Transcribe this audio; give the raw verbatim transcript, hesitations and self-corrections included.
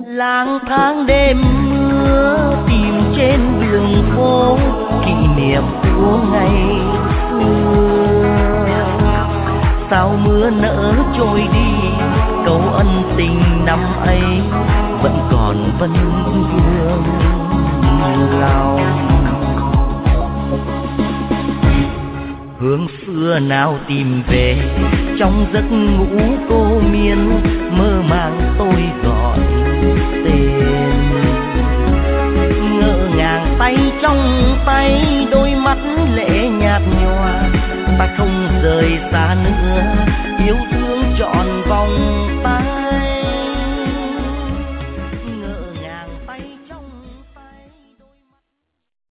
lang thang đêm mưa tìm trên đường phố kỷ niệm của ngày xưa. Sao mưa nỡ trôi đi, câu ân tình năm ấy vẫn còn vân vương lòng. Hương xưa nào tìm về trong giấc ngủ cô miên, mơ màng tôi gọi tên. Ngỡ ngàng tay trong tay, đôi mắt lệ nhạt nhòa, ta không rời xa nữa, yêu thương